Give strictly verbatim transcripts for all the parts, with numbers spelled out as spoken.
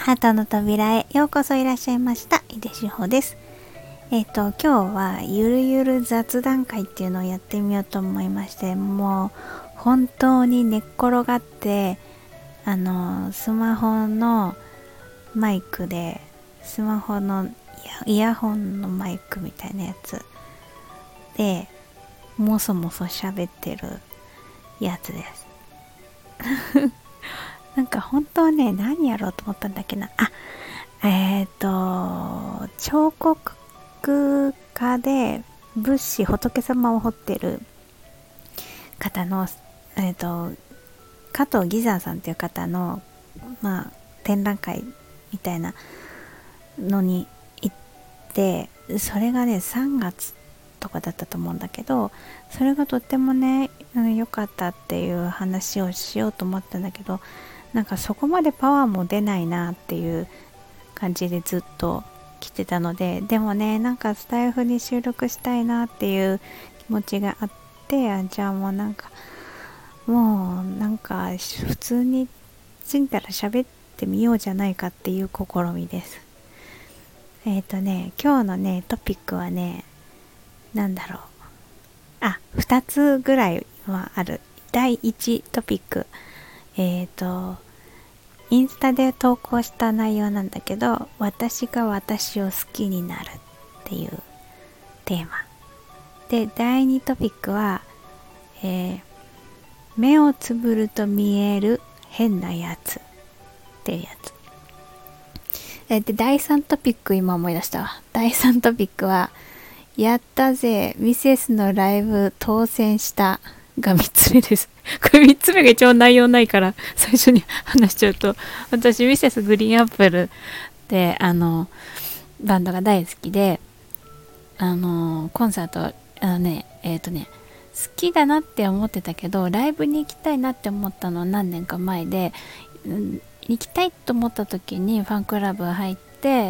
ハートの扉へようこそいらっしゃいました。井出志保です。えっ、と今日はゆるゆる雑談会っていうのをやってみようと思いまして、もう本当に寝っ転がってあのスマホのマイクでスマホのイヤホンのマイクみたいなやつでもそもそ喋ってるやつですなんか本当はね、何やろうと思ったんだっけな。あ、えっ、ー、と彫刻家で仏師仏様を彫ってる方の、えっ、ー、と加藤義山さんっていう方のまあ展覧会みたいなのに行って、それがねさんがつとかだったと思うんだけど、それがとってもね良、うん、かったっていう話をしようと思ったんだけど、なんかそこまでパワーも出ないなっていう感じでずっと来てたので、でもねなんかスタイフに収録したいなっていう気持ちがあって、あじゃあもうなんかもうなんか普通に着いたら喋ってみようじゃないかっていう試みです。えっ、ー、とね今日のねトピックはね、なんだろう、あふたつぐらいはある。だいいちトピック、えっ、ー、とインスタで投稿した内容なんだけど、私が私を好きになるっていうテーマで、だいにトピックは、えー、目をつぶると見える変なやつっていうやつ。えでだいさんトピック、今思い出したわ。だいさんトピックはやったぜミセスのライブ当選したがみっつめです。これみっつめが一番内容ないから最初に話しちゃうと、私ミセスグリーンアップルってあのバンドが大好きで、あのコンサートあのねえっ、ー、とね好きだなって思ってたけど、ライブに行きたいなって思ったのは何年か前で、うん、行きたいと思った時にファンクラブ入って、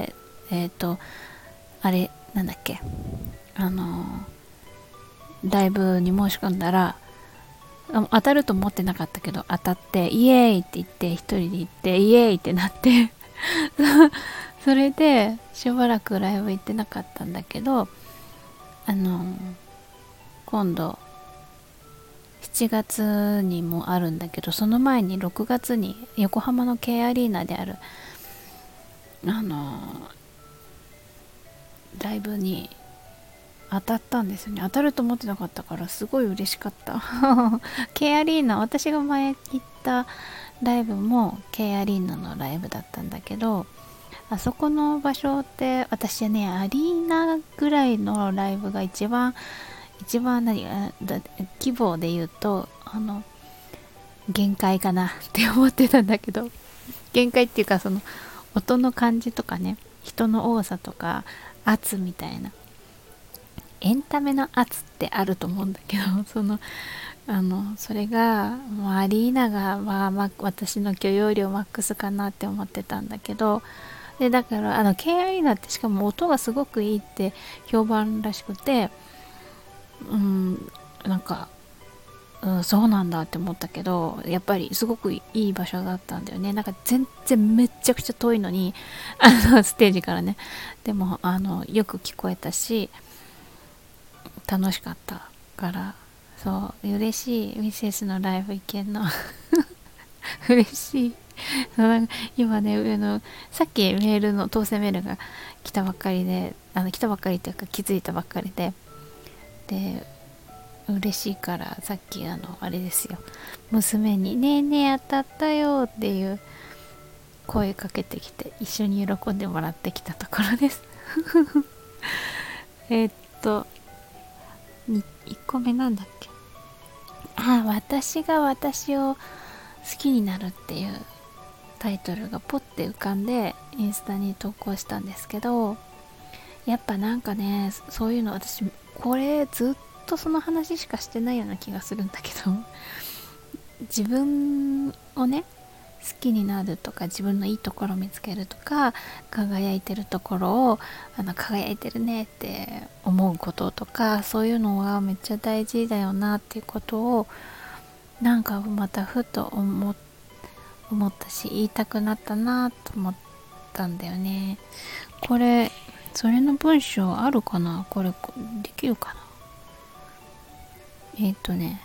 えっ、ー、とあれなんだっけ、あのライブに申し込んだら当たると思ってなかったけど当たって、イエーイって言って一人で行ってイエーイってなってそれでしばらくライブ行ってなかったんだけど、あの今度しちがつにもあるんだけど、その前にろくがつに横浜の K アリーナであるあのライブに当たったんですよね。当たると思ってなかったからすごい嬉しかったK アリーナ、私が前行ったライブも K アリーナのライブだったんだけど、あそこの場所って私はねアリーナぐらいのライブが一番一番何だ規模で言うとあの限界かなって思ってたんだけど、限界っていうかその音の感じとかね、人の多さとか圧みたいな、エンタメの圧ってあると思うんだけど、そのあのそれがもうアリーナが、まあ、まあ私の許容量マックスかなって思ってたんだけど、でだからあの K アリーナってしかも音がすごくいいって評判らしくて、うんなんか、うん、そうなんだって思ったけど、やっぱりすごくいい場所だったんだよね。なんか全然めっちゃくちゃ遠いのにあのステージからね、でもあのよく聞こえたし楽しかったから、そう嬉しい、ミセスのライブ行けんの嬉しい今ねあのさっきメールの当選メールが来たばっかりで、あの来たばっかりというか気づいたばっかりでで嬉しいから、さっきあのあれですよ、娘にねえねえ当たったよっていう声かけてきて一緒に喜んでもらってきたところですえっといっこめなんだっけ、あ私が私を好きになるっていうタイトルがポッて浮かんでインスタに投稿したんですけど、やっぱなんかねそういうの私これずっとその話しかしてないような気がするんだけど、自分をね好きになるとか、自分のいいところを見つけるとか、輝いてるところをあの輝いてるねって思うこととか、そういうのはめっちゃ大事だよなっていうことをなんかまたふと思思ったし言いたくなったなと思っったんだよね。これそれの文章あるかな、これできるかな。えっ、ー、とね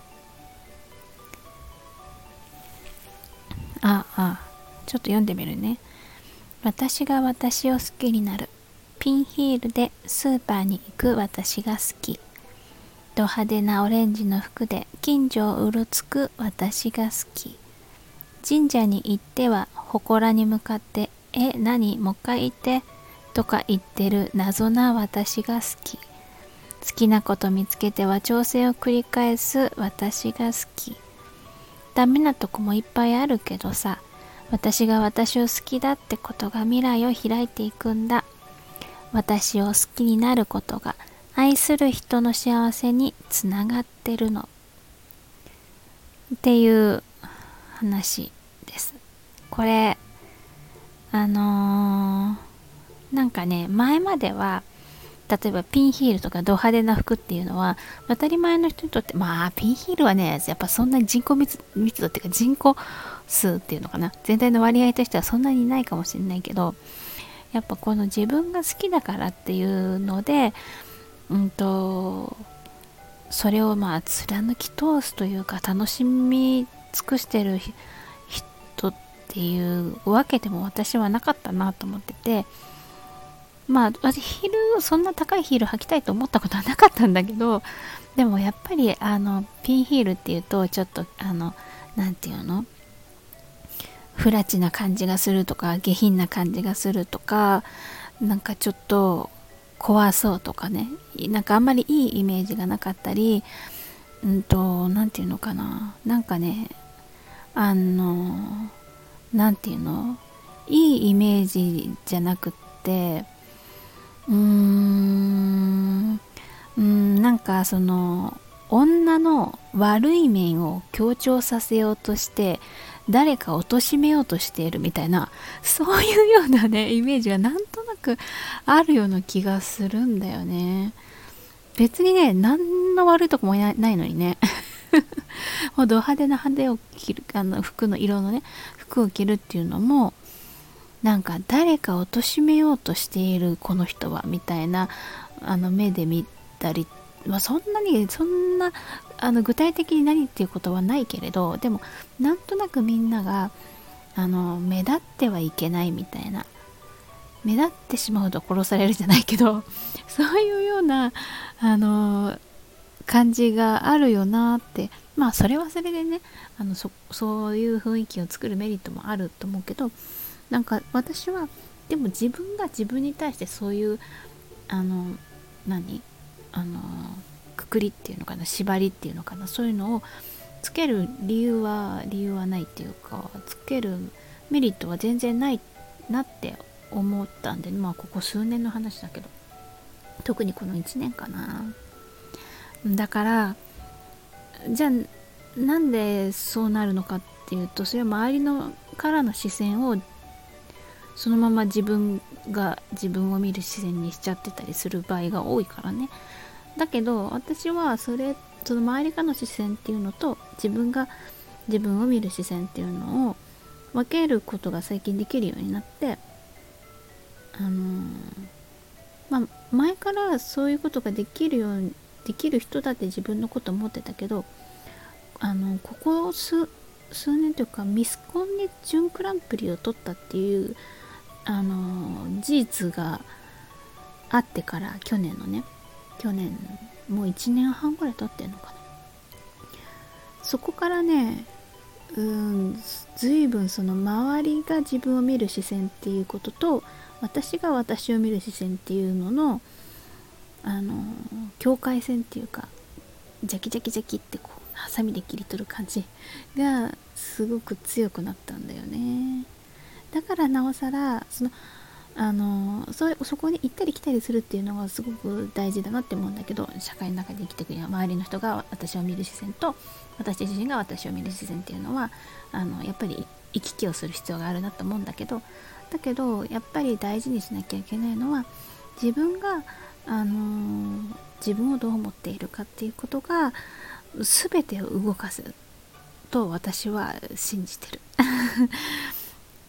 ああちょっと読んでみるね。私が私を好きになる。ピンヒールでスーパーに行く私が好き。ド派手なオレンジの服で近所をうろつく私が好き。神社に行っては祠に向かってえ何もう一回言ってとか言ってる謎な私が好き。好きなこと見つけては調整を繰り返す私が好き。ダメなとこもいっぱいあるけどさ、私が私を好きだってことが未来を開いていくんだ。私を好きになることが愛する人の幸せにつながってるのっていう話です。これあのー、なんかね、前までは例えばピンヒールとかド派手な服っていうのは当たり前の人にとって、まあピンヒールはねやっぱそんなに人口密密度っていうか人口数っていうのかな、全体の割合としてはそんなにないかもしれないけど、やっぱこの自分が好きだからっていうのでうんとそれをまあ貫き通すというか楽しみ尽くしてる人っていうわけでも私はなかったなと思ってて、まあ私ヒールそんな高いヒール履きたいと思ったことはなかったんだけど、でもやっぱりあのピンヒールっていうとちょっとあのなんていうの不埒な感じがするとか下品な感じがするとか、なんかちょっと怖そうとかね、なんかあんまりいいイメージがなかったり、うんとなんていうのかな、なんかねあのなんていうのいいイメージじゃなくってうーんうーんなんかその女の悪い面を強調させようとして誰かを貶めようとしているみたいな、そういうようなねイメージがなんとなくあるような気がするんだよね。別にね何の悪いとこもないのにねもうド派手な派手を着るあの服の色のね服を着るっていうのもなんか誰かを貶めようとしているこの人はみたいなあの目で見たり、まあ、そんなにそんなあの具体的に何っていうことはないけれど、でもなんとなくみんながあの目立ってはいけないみたいな、目立ってしまうと殺されるじゃないけどそういうようなあの感じがあるよなって、まあそれはそれでねあの そ, そういう雰囲気を作るメリットもあると思うけど、なんか私はでも自分が自分に対してそういうあの何あのくくりっていうのかな、縛りっていうのかな、そういうのをつける理由は理由はないっていうか、つけるメリットは全然ないなって思ったんで、まあここ数年の話だけど特にこのいちねんかな。だからじゃあなんでそうなるのかっていうと、それは周りのからの視線をそのまま自分が自分を見る視線にしちゃってたりする場合が多いからね。だけど私はそれその周りからの視線っていうのと自分が自分を見る視線っていうのを分けることが最近できるようになって、あのー、まあ前からそういうことができるようにできる人だって自分のこと思ってたけど、あのここ数数年というかミスコンに準グランプリを取ったっていうあの事実があってから、去年のね去年もういちねんはんぐらい経ってんのかな、そこからねうん随分その周りが自分を見る視線っていうことと私が私を見る視線っていうののあの境界線っていうか、ジャキジャキジャキってこうハサミで切り取る感じがすごく強くなったんだよね。だからなおさらそのあの そ, そこに行ったり来たりするっていうのがすごく大事だなって思うんだけど、社会の中で生きていくには周りの人が私を見る視線と私自身が私を見る視線っていうのはあのやっぱり行き来をする必要があるなと思うんだけど、だけどやっぱり大事にしなきゃいけないのは自分があのー、自分をどう思っているかっていうことが全てを動かすと私は信じてる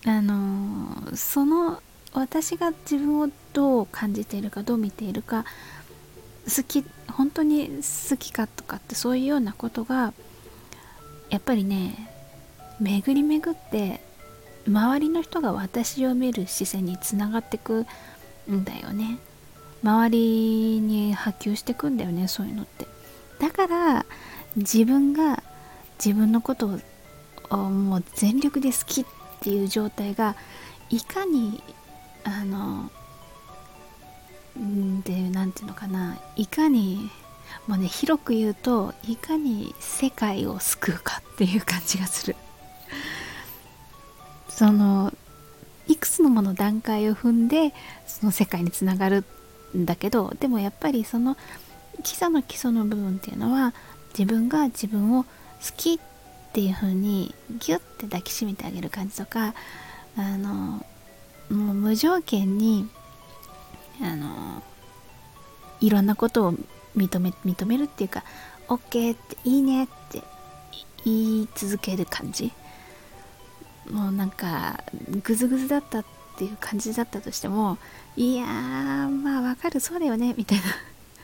あのその私が自分をどう感じているか、どう見ているか、好き本当に好きかとかって、そういうようなことがやっぱりね、巡り巡って周りの人が私を見る視線につながってくんだよね。周りに波及してくんだよね、そういうのって。だから自分が自分のことをもう全力で好きっていう状態がいかにあのんで、なんていうのかな、いかにもうね、広く言うといかに世界を救うかっていう感じがする。そのいくつのもの段階を踏んでその世界につながるんだけど、でもやっぱりその基礎の基礎の部分っていうのは、自分が自分を好きっていう風にギュッて抱きしめてあげる感じとか、あのもう無条件にあのいろんなことを認め認めるっていうか、 OK っていいねって言い続ける感じ。もうなんかグズグズだったっていう感じだったとしても、いやーまあわかる、そうだよねみたいな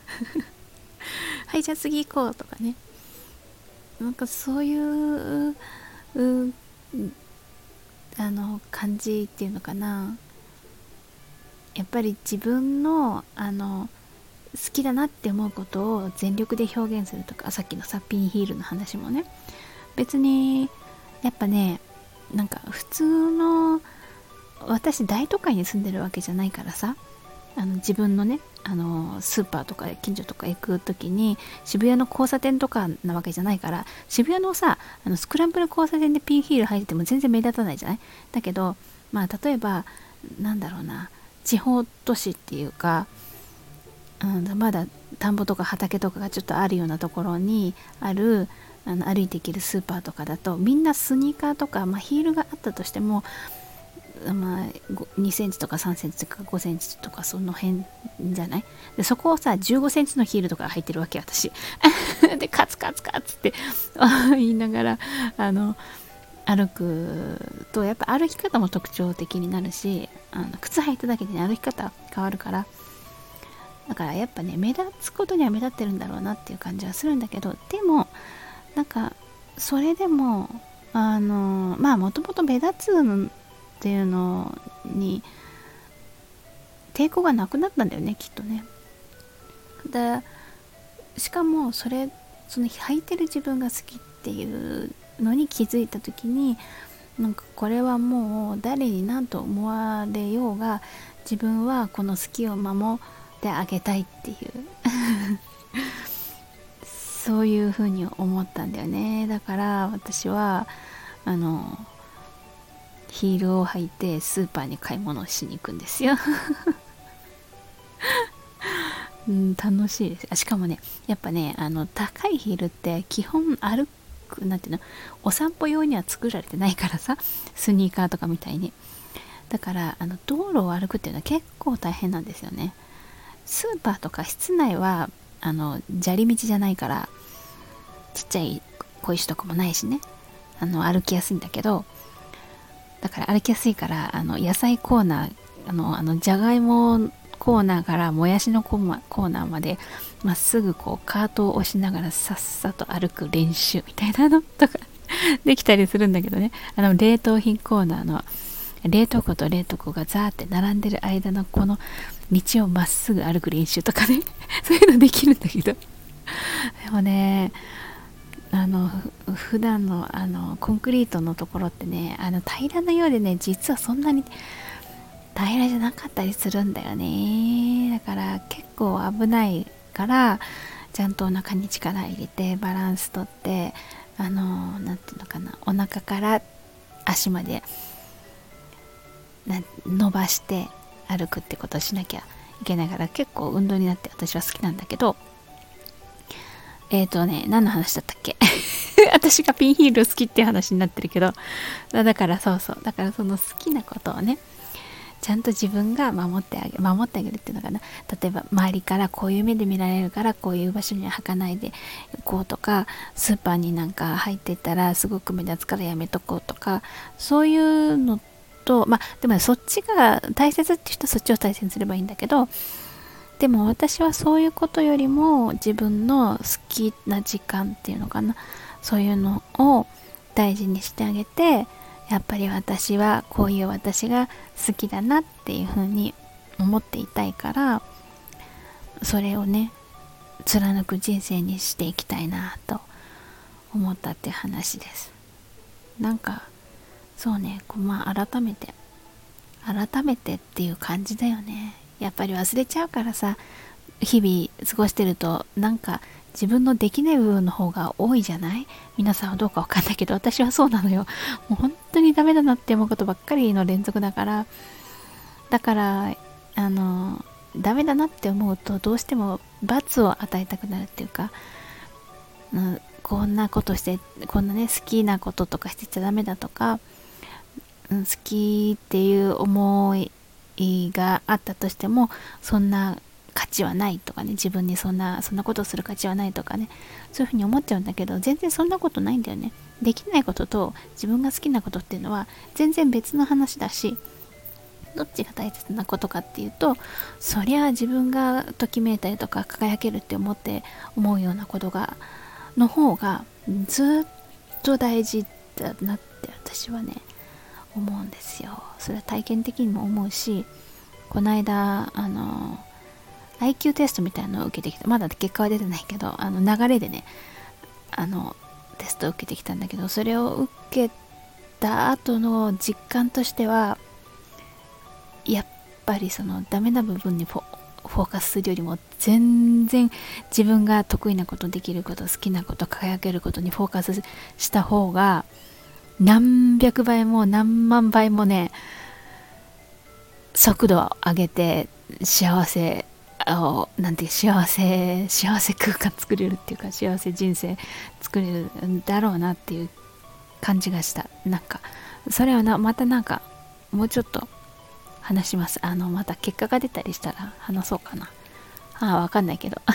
はいじゃあ次行こうとかね、なんかそういううあの感じっていうのかな。やっぱり自分のあの好きだなって思うことを全力で表現するとか、さっきのさピンヒールの話もね、別にやっぱね、なんか普通の、私大都会に住んでるわけじゃないからさ、あの自分のね、あのスーパーとか近所とか行く時に渋谷の交差点とかなわけじゃないから、渋谷のさ、あのスクランブル交差点でピンヒール履いてても全然目立たないじゃない。だけどまあ例えばなんだろうな、地方都市っていうか、うん、まだ田んぼとか畑とかがちょっとあるようなところにある、あの歩いて行けるスーパーとかだと、みんなスニーカーとか、まあ、ヒールがあったとしても、まあ、にセンチとかさんセンチとかごセンチとかその辺じゃない。でそこをさじゅうごセンチのヒールとか履いてるわけ私でカツカツカツって言いながらあの歩くと、やっぱ歩き方も特徴的になるし、あの靴履いただけで、ね、歩き方変わるから、だからやっぱね、目立つことには目立ってるんだろうなっていう感じはするんだけど、でもなんかそれでもあのまあもともと目立つっていうのに抵抗がなくなったんだよね、きっとね。でしかもそれその履いてる自分が好きっていうのに気づいた時に、なんかこれはもう誰に何と思われようが自分はこの好きを守ってあげたいっていうそういう風に思ったんだよね。だから私はあのヒールを履いてスーパーに買い物をしに行くんですようん、楽しいです。あしかもね、やっぱね、あの高いヒールって基本歩く、なんていうの、お散歩用には作られてないからさ、スニーカーとかみたいに。だからあの道路を歩くっていうのは結構大変なんですよね。スーパーとか室内はあの砂利道じゃないから、ちっちゃい小石とかもないしね、あの歩きやすいんだけど、だから歩きやすいから、あの野菜コーナー、あのあのじゃがいもコーナーからもやしのコーナーまでまっすぐこうカートを押しながらさっさと歩く練習みたいなのとかできたりするんだけどね。あの冷凍品コーナーの冷凍庫と冷凍庫がザーって並んでる間のこの道をまっすぐ歩く練習とかねそういうのできるんだけど、でもね、あの普段のあのコンクリートのところってね、あの平らなようでね、実はそんなに平らじゃなかったりするんだよね。だから結構危ないから、ちゃんとお腹に力入れてバランスとって、あのなんていうのかな、お腹から足までな伸ばして歩くってことをしなきゃいけないから、結構運動になって私は好きなんだけど、えーとね、何の話だったっけ私がピンヒール好きっていう話になってるけど、だからそうそう、だからその好きなことをね、ちゃんと自分が守ってあげ守ってあげるっていうのかな。例えば周りからこういう目で見られるからこういう場所には履かないでこうとか、スーパーになんか入っていったらすごく目立つからやめとこうとか、そういうのと、まあでも、ね、そっちが大切っていう人はそっちを大切にすればいいんだけど、でも私はそういうことよりも自分の好きな時間っていうのかな、そういうのを大事にしてあげて、やっぱり私はこういう私が好きだなっていうふうに思っていたいから、それをね貫く人生にしていきたいなと思ったっていう話です。なんかそうね、こうまあ改めて改めてっていう感じだよね。やっぱり忘れちゃうからさ、日々過ごしてるとなんか自分のできない部分の方が多いじゃない？皆さんはどうかわかんないけど、私はそうなのよ。もう本当にダメだなって思うことばっかりの連続だから、だからあのダメだなって思うとどうしても罰を与えたくなるっていうか、うん、こんなことして、こんなね好きなこととかしてちゃダメだとか、うん、好きっていう思いがあったとしてもそんな価値はないとかね、自分にそんなそんなことをする価値はないとかね、そういうふうに思っちゃうんだけど、全然そんなことないんだよね。できないことと自分が好きなことっていうのは全然別の話だし、どっちが大切なことかっていうと、そりゃ自分がときめいたりとか輝けるって思って思うようなことがの方がずっと大事だなって私はね思うんですよ。それは体験的にも思うし、この間あの アイキュー テストみたいなのを受けてきた。まだ結果は出てないけど、あの流れでねあのテストを受けてきたんだけど、それを受けた後の実感としては、やっぱりそのダメな部分にフォフォーカスするよりも全然自分が得意なこと、できること、好きなこと、輝けることにフォーカスした方が何百倍も何万倍もね速度を上げて幸せをなんて幸せ幸せ空間作れるっていうか、幸せ人生作れるんだろうなっていう感じがした。なんかそれはなまたなんかもうちょっと話します。あのまた結果が出たりしたら話そうかな。ああわかんないけど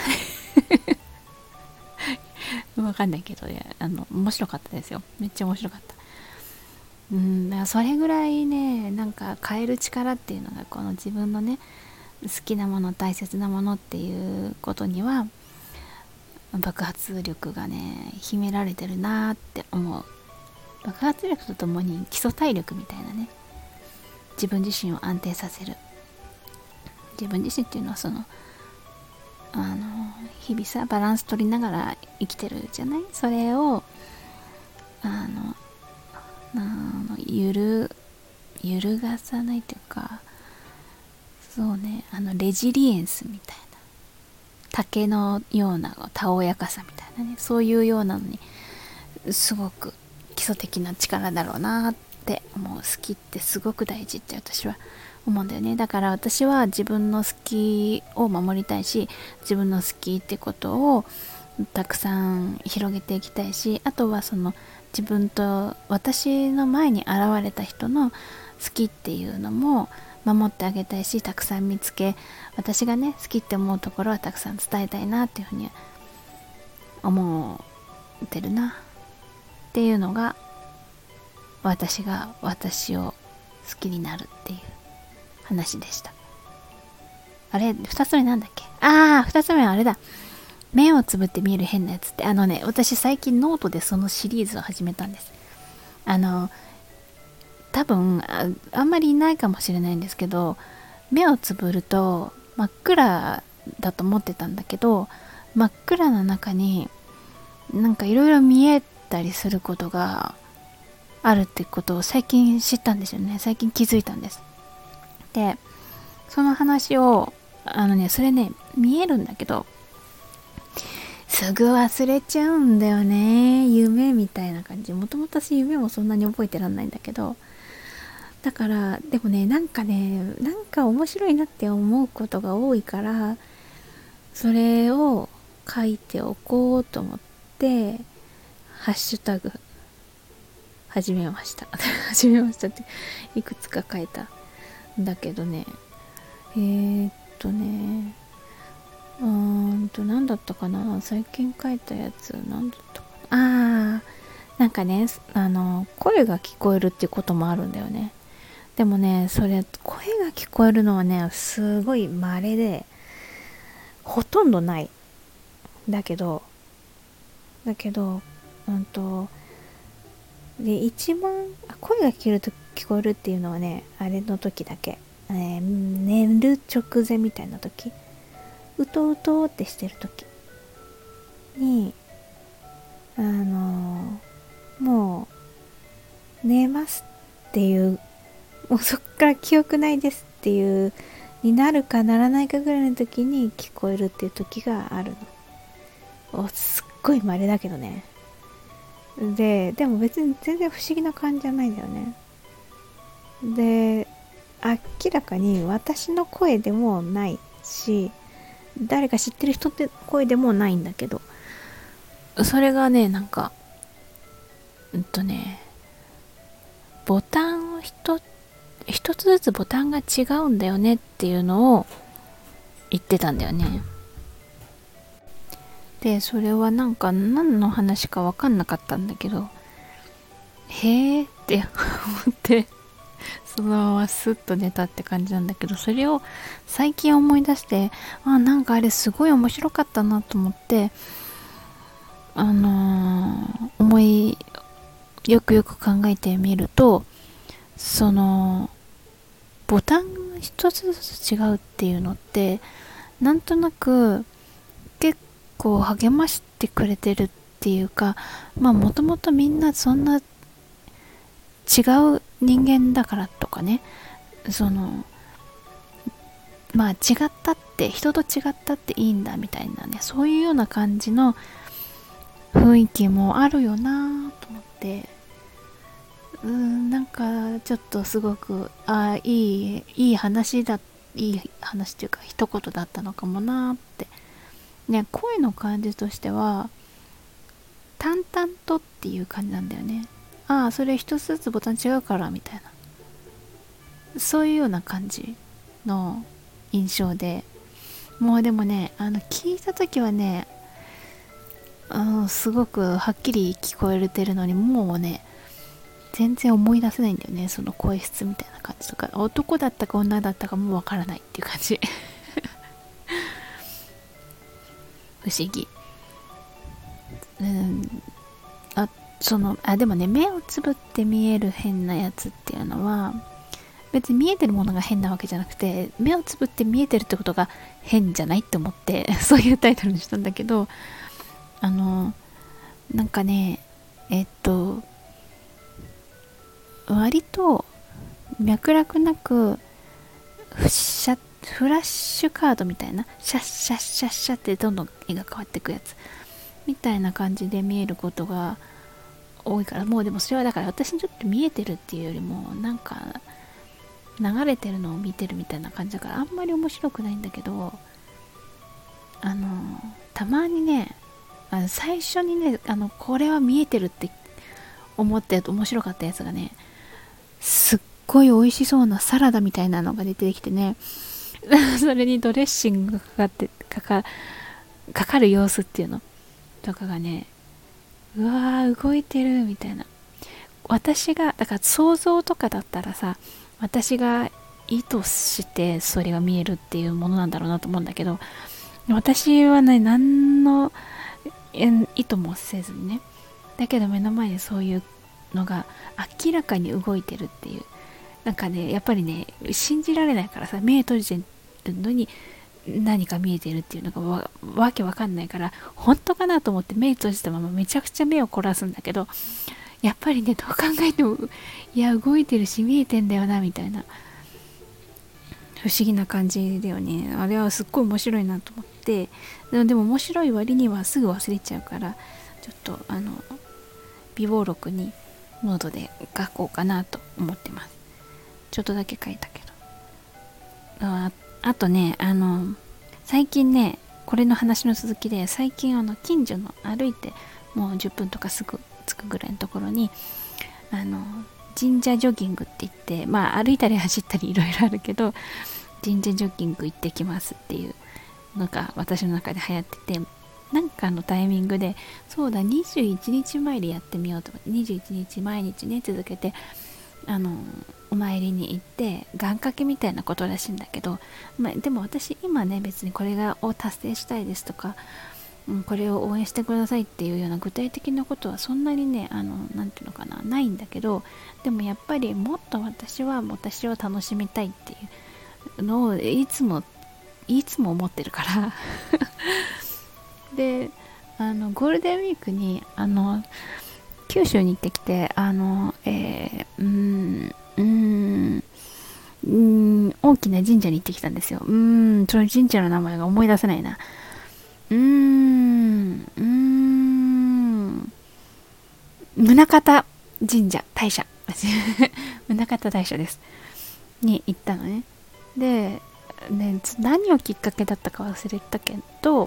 わかんないけど、ね、あの面白かったですよ。めっちゃ面白かった。うん、だからそれぐらいね、なんか変える力っていうのがこの自分のね好きなもの、大切なものっていうことには爆発力がね秘められてるなーって思う。爆発力とともに基礎体力みたいなね、自分自身を安定させる。自分自身っていうのはそのあの日々さバランス取りながら生きてるじゃない。それをあのあの揺る揺るがさないというか、そうね、あのレジリエンスみたいな、竹のようなたおやかさみたいなね、そういうようなのにすごく基礎的な力だろうなって思う。好きってすごく大事って私は思うんだよね。だから私は自分の好きを守りたいし、自分の好きってことをたくさん広げていきたいし、あとはその自分と私の前に現れた人の好きっていうのも守ってあげたいし、たくさん見つけ、私がね好きって思うところはたくさん伝えたいなっていうふうに思ってるなっていうのが、私が私を好きになるっていう話でした。あれ二つ目なんだっけ。ああ二つ目はあれだ、目をつぶって見える変なやつって。あのね、私最近ノートでそのシリーズを始めたんです。あの多分 あ, あんまりいないかもしれないんですけど、目をつぶると真っ暗だと思ってたんだけど、真っ暗な中になんかいろいろ見えたりすることがあるってことを最近知ったんですよね。最近気づいたんです。でその話をあのねそれね見えるんだけどすぐ忘れちゃうんだよね。夢みたいな感じ。もともと私夢もそんなに覚えてらんないんだけど、だからでもねなんかねなんか面白いなって思うことが多いから、それを書いておこうと思ってハッシュタグ始めました始めましたっていくつか書いたんだけどね、えー、っとねうーんと何だったかな、最近書いたやつ何だったかな。あーなんかねあの声が聞こえるっていうこともあるんだよね。 でもね、それ声が聞こえるのはねすごい稀で、ほとんどない。だけどだけどうんとで一番声が聞けると聞こえるっていうのはね、あれの時だけ、えー、寝る直前みたいな時、うとうとってしてる時に、あのーもう寝ますっていう、もうそっから記憶ないですっていうになるかならないかぐらいの時に聞こえるっていう時があるの。おすっごい稀だけどね。ででも別に全然不思議な感じじゃないんだよね。で明らかに私の声でもないし、誰か知ってる人って声でもないんだけど、それがね、なんかうんとねボタンを一一つずつボタンが違うんだよねっていうのを言ってたんだよね。でそれはなんか何の話か分かんなかったんだけど、へーって思ってそのままスッと寝たって感じなんだけど、それを最近思い出して、あ、なんかあれすごい面白かったなと思って、あのー思いよくよく考えてみると、そのボタンが一つずつ違うっていうのって、なんとなく結構励ましてくれてるっていうか、まあもともとみんなそんな違う人間だからとかね、そのまあ違ったって、人と違ったっていいんだみたいなね、そういうような感じの雰囲気もあるよなと思って、うーんなんかちょっとすごくあいいいい話だいい話っていうか一言だったのかもなってね。声の感じとしては淡々とっていう感じなんだよね。ああそれ一つずつボタン違うからみたいな、そういうような感じの印象で、もうでもね、あの聞いた時はね、あのすごくはっきり聞こえてるのに、もうね全然思い出せないんだよね、その声質みたいな感じとか、男だったか女だったかもわからないっていう感じ不思議。うんあそのあでもね、目をつぶって見える変なやつっていうのは、別に見えてるものが変なわけじゃなくて、目をつぶって見えてるってことが変じゃないって思ってそういうタイトルにしたんだけど、あのなんかねえっと割と脈絡なくフシャフラッシュカードみたいな、シャッシャッシャッシャッってどんどん絵が変わっていくやつみたいな感じで見えることが多いから、もうでもそれはだから私にとって見えてるっていうよりも、なんか流れてるのを見てるみたいな感じだから、あんまり面白くないんだけど、あのたまにね、あの最初にね、あのこれは見えてるって思って面白かったやつがね、すっごい美味しそうなサラダみたいなのが出てきてねそれにドレッシングがかかってかかかかる様子っていうのとかがね、うわー動いてるみたいな。私がだから想像とかだったらさ、私が意図してそれが見えるっていうものなんだろうなと思うんだけど、私はね何の意図もせずにね、だけど目の前でそういうのが明らかに動いてるっていう、なんかねやっぱりね信じられないからさ、目閉じてるのに何か見えてるっていうのが わ, わけわかんないから、本当かなと思って目閉じたままめちゃくちゃ目を凝らすんだけど、やっぱりねどう考えてもいや動いてるし見えてんだよなみたいな不思議な感じだよね。あれはすっごい面白いなと思って、でも面白い割にはすぐ忘れちゃうから、ちょっとあの備忘録にノートで書こうかなと思ってます。ちょっとだけ書いたけど、あ, あとねあの最近ね、これの話の続きで、最近あの近所の歩いてもうじゅっぷんとかすぐ着くぐらいのところに、あの神社ジョギングって言って、まあ歩いたり走ったりいろいろあるけど、神社ジョギング行ってきますっていうのが私の中で流行ってて、なんかのタイミングで、そうだにじゅういちにちまえでやってみようと思って、にじゅういちにち毎日ね続けてあのお参りに行って願掛けみたいなことらしいんだけど、まあ、でも私今ね別にこれがを達成したいですとか、うん、これを応援してくださいっていうような具体的なことはそんなにね、あのなんていうのかな、ないんだけど、でもやっぱりもっと私は私を楽しみたいっていうのをいつもいつも思ってるからで、あのゴールデンウィークにあの九州に行ってきて、あのえー、うーんうーんうーん大きな神社に行ってきたんですよ。うーんその神社の名前が思い出せないな。うーんうーん宗像神社大社宗像大社ですに行ったのね。でね、何をきっかけだったか忘れたけど、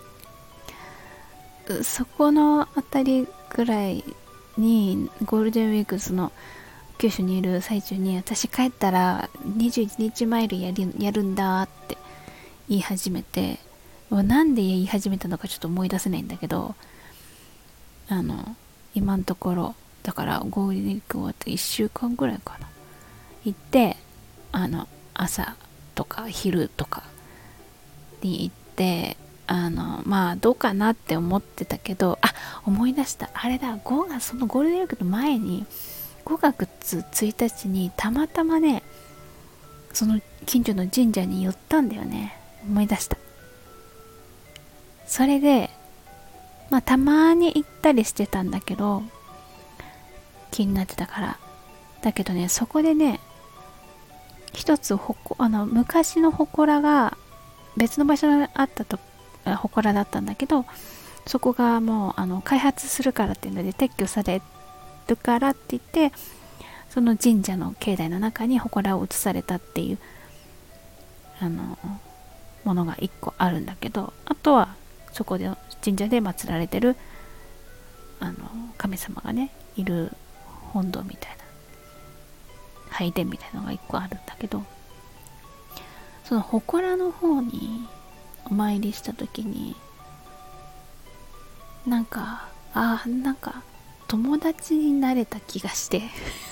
そこのあたりぐらいにゴールデンウィークその九州にいる最中に、私帰ったらにじゅういちにちマイルやりやるんだって言い始めて、なんで言い始めたのかちょっと思い出せないんだけど、あの今のところだからゴールデンウィーク終わっていっしゅうかんぐらいかな行って、あの朝とか昼とかに行って、あのまあどうかなって思ってたけど、あ思い出した、あれだ、ごがつそのゴールデンウィークの前にごがつついたちにたまたまねその近所の神社に寄ったんだよね。思い出した。それでまあたまに行ったりしてたんだけど、気になってたから。だけどね、そこでね一つほこあの昔の祠が別の場所にあったと祠だったんだけど、そこがもうあの開発するからっていうので撤去されるからって言って、その神社の境内の中に祠を移されたっていうあのものがいっこあるんだけど、あとはそこで神社で祀られてるあの神様がねいる本堂みたいな拝殿みたいなのがいっこあるんだけど、その祠の方にお参りした時になんかあなんか友達になれた気がして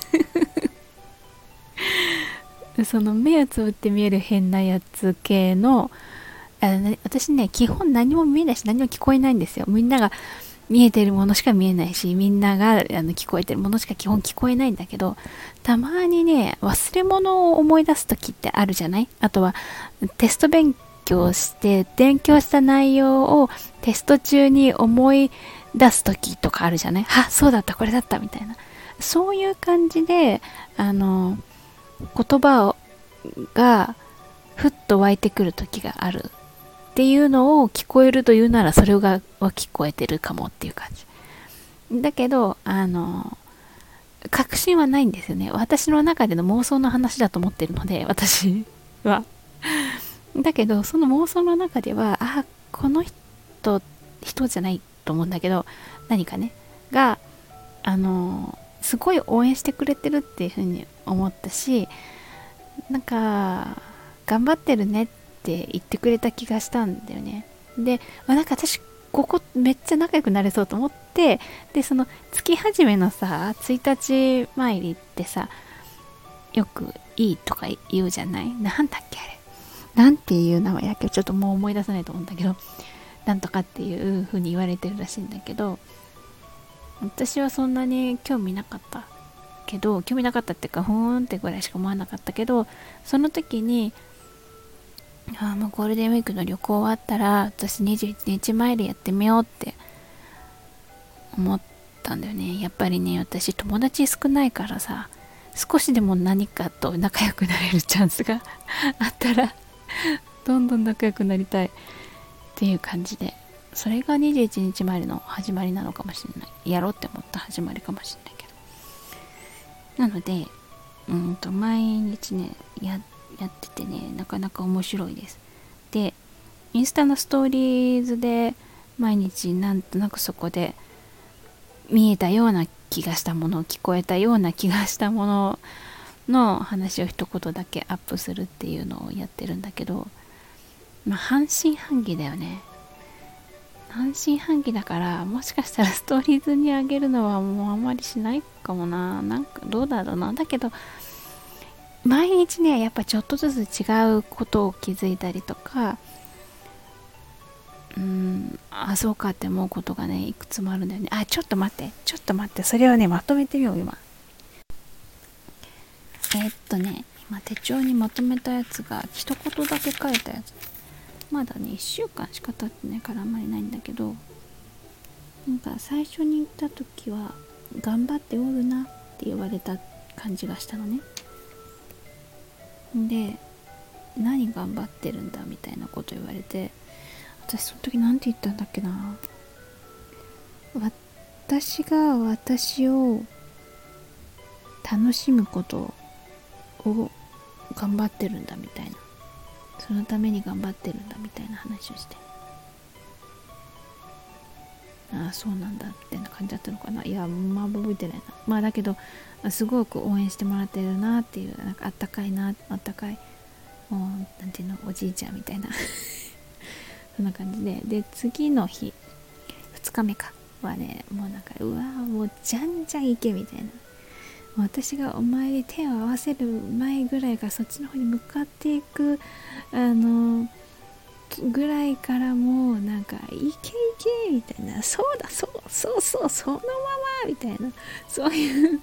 その目をつぶって見える変なやつ系のあの私ね基本何も見えないし何も聞こえないんですよ。みんなが見えてるものしか見えないし、みんながあの聞こえてるものしか基本聞こえないんだけど、たまにね忘れ物を思い出す時ってあるじゃない。あとはテスト勉強して勉強した内容をテスト中に思い出す時とかあるじゃない。あ、そうだったこれだったみたいな、そういう感じであの言葉がふっと湧いてくる時があるっていうのを聞こえるというなら、それが聞こえてるかもっていう感じだけど、あの確信はないんですよね。私の中での妄想の話だと思ってるので、私はだけどその妄想の中では、あこの人人じゃないと思うんだけど、何かねがあのすごい応援してくれてるっていう風に思ったし、なんか頑張ってるねって言ってくれた気がしたんだよね。で、なんか私ここめっちゃ仲良くなれそうと思って、でその月始めのさついたち参りってさよくいいとか言うじゃない。なんだっけあれ、なんていう名前だっけ、ちょっともう思い出せないと思うんだけど、なんとかっていう風に言われてるらしいんだけど、私はそんなに興味なかったけど、興味なかったっていうかふーんってぐらいしか思わなかったけど、その時にあもうゴールデンウィークの旅行終わったら私にじゅういちにちマイルやってみようって思ったんだよね。やっぱりね私友達少ないからさ、少しでも何かと仲良くなれるチャンスがあったらどんどん仲良くなりたいっていう感じで、それがにじゅういちにちマイルの始まりなのかもしれない。やろうって思った始まりかもしれないけど、なのでうんと毎日ねややっててね、なかなか面白いです。でインスタのストーリーズで毎日なんとなくそこで見えたような気がしたもの、聞こえたような気がしたものの話を一言だけアップするっていうのをやってるんだけど、まあ半信半疑だよね。 半信半疑だから、もしかしたらストーリーズにあげるのはもうあんまりしないかもな。なんかどうだろうな。だけど毎日ね、やっぱちょっとずつ違うことを気づいたりとか、うーん、あ、そうかって思うことがね、いくつもあるんだよね。あ、ちょっと待って、ちょっと待って、それをね、まとめてみよう、今。えーっとね、今手帳にまとめたやつが、一言だけ書いたやつ。まだね、いっしゅうかんしか経ってないからあんまりないんだけど、なんか最初に行った時は、頑張っておるなって言われた感じがしたのね。で、何頑張ってるんだみたいなこと言われて、私その時なんて言ったんだっけな。私が私を楽しむことを頑張ってるんだみたいな、そのために頑張ってるんだみたいな話をして、ああそうなんだみたいな感じだったのかな。いや、まあ覚えてないな。まあだけどすごく応援してもらってるなっていう、なんかあったかいな、あったかい、もうなんていうの、おじいちゃんみたいなそんな感じで、で次の日ふつかめかはね、もうなんか、うわーもうじゃんじゃん行けみたいな、私がお前に手を合わせる前ぐらいからそっちの方に向かっていくあのぐらいからもうなんか、いけいけみたいな、そうだそうそうそうそのままみたいな、そういう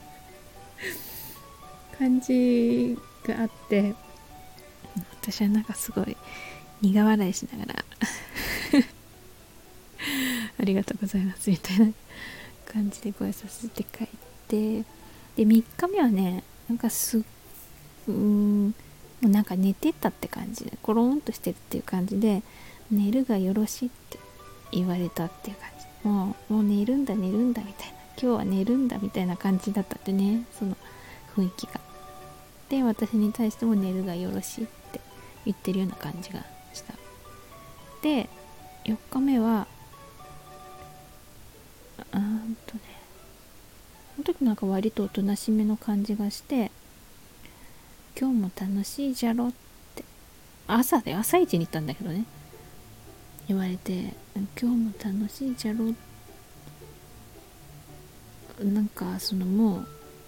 感じがあって、私はなんかすごい苦笑いしながらありがとうございますみたいな感じでご挨拶して帰って、でみっかめはね、なんかすうーんもうなんか寝てたって感じで、コロンとしてるっていう感じで、寝るがよろしいって言われたっていう感じ、もうもう寝るんだ寝るんだみたいな、今日は寝るんだみたいな感じだったってね、その雰囲気が。で私に対しても寝るがよろしいって言ってるような感じがした。でよっかめはあーんとね、その時なんか割とおとなしめの感じがして、今日も楽しいじゃろって朝で朝一に行ったんだけどね、言われて、今日も楽しいじゃろ、なんかそのもう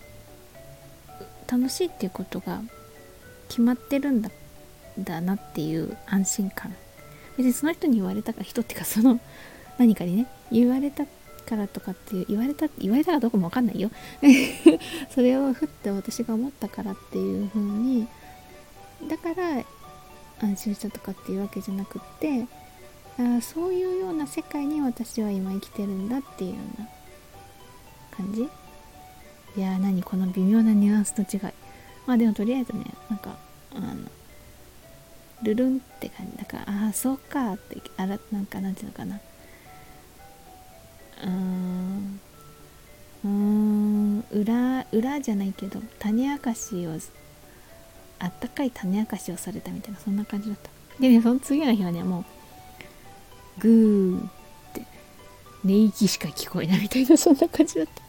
楽しいっていうことが決まってるんだだなっていう安心感、別にその人に言われたから、人っていうかその何かにね言われたからとかっていう、言われた言われたかどうかも分かんないよそれをふって私が思ったからっていう風に、だから安心したとかっていうわけじゃなくって、あ、そういうような世界に私は今生きてるんだっていうような感じ。いやー、何この微妙なニュアンスの違い。まあでもとりあえずね、なんかあのルルンって感じだから、ああそうかって、あら、なんかなんていうのかな、うーんうーん裏裏じゃないけど、種明かしを、あったかい種明かしをされたみたいな、そんな感じだった。でね、その次の日はね、もうグーって寝息しか聞こえないみたいな、そんな感じだった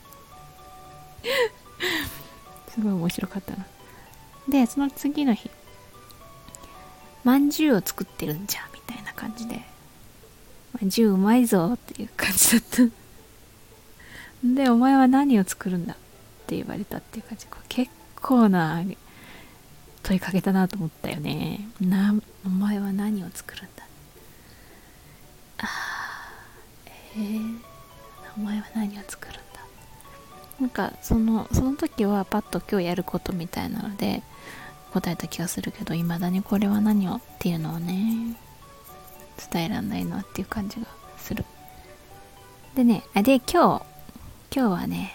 すごい面白かったな。でその次の日、まんじゅうを作ってるんじゃんみたいな感じで、まんじゅううまいぞっていう感じだったで、お前は何を作るんだって言われたっていう感じ。結構な問いかけたなと思ったよね。な、お前は何を作るんだ、あー、えー、お前は何を作るんだ。なんかそのその時はパッと今日やることみたいなので答えた気がするけど、未だにこれは何をっていうのをね伝えらんないなっていう感じがする。でね、あで今日今日はね、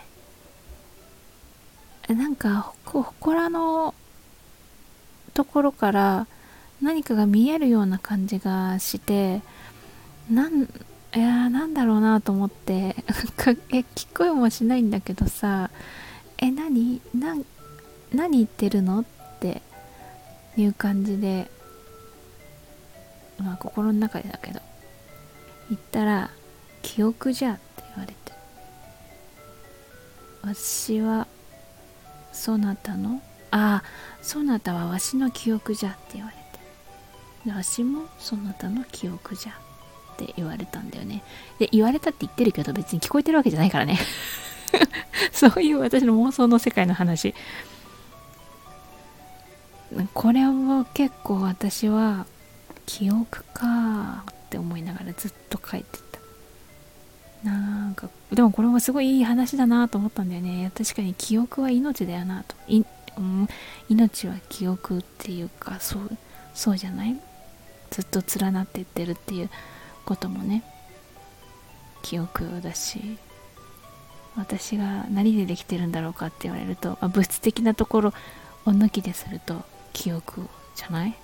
なんかこう祠のところから何かが見えるような感じがして、なんいやーなんだろうなと思って、かえ聞こえもしないんだけどさ、え何な何言ってるのっていう感じで、まあ心の中でだけど言ったら、記憶じゃって言われて、私はそなたの、ああそなたはわしの記憶じゃって言われて、でわしもそなたの記憶じゃ。 って言われたんだよね。で、言われたって言ってるけど別に聞こえてるわけじゃないからね。そういう私の妄想の世界の話。これを結構私は記憶かって思いながらずっと書いてた。なんかでもこれもすごいいい話だなと思ったんだよね。確かに記憶は命だよなと。い、うん、命は記憶っていうか、そうそうじゃない？ずっと連なっていってるっていうこともね、記憶だし、私が何でできてるんだろうかって言われると、まあ、物質的なところを抜きですると記憶じゃない？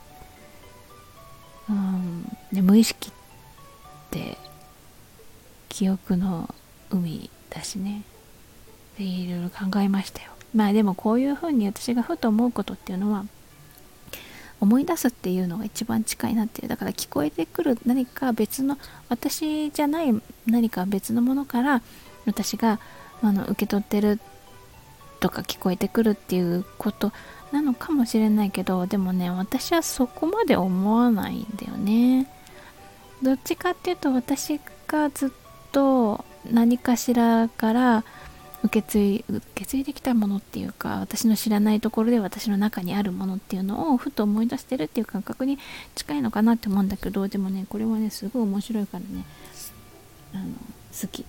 うんで、無意識って記憶の海だしね。で、いろいろ考えましたよ。まあでもこういうふうに私がふと思うことっていうのは、思い出すっていうのが一番近いなっていう。だから聞こえてくる何か別の、私じゃない何か別のものから私があの受け取ってるとか聞こえてくるっていうことなのかもしれないけど、でもね、私はそこまで思わないんだよね。どっちかっていうと、私がずっと何かしらから受け継い受け継いできたものっていうか、私の知らないところで私の中にあるものっていうのをふと思い出してるっていう感覚に近いのかなって思うんだけど、でもね、これはね、すごい面白いからね、あの好き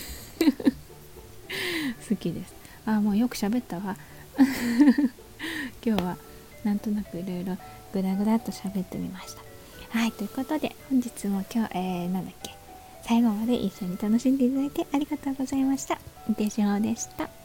好きです。あ、もうよく喋ったわ今日はなんとなくいろいろグダグダっと喋ってみました。はい、ということで本日も今日、えー、なんだっけ最後まで一緒に楽しんでいただいてありがとうございました。以上でした。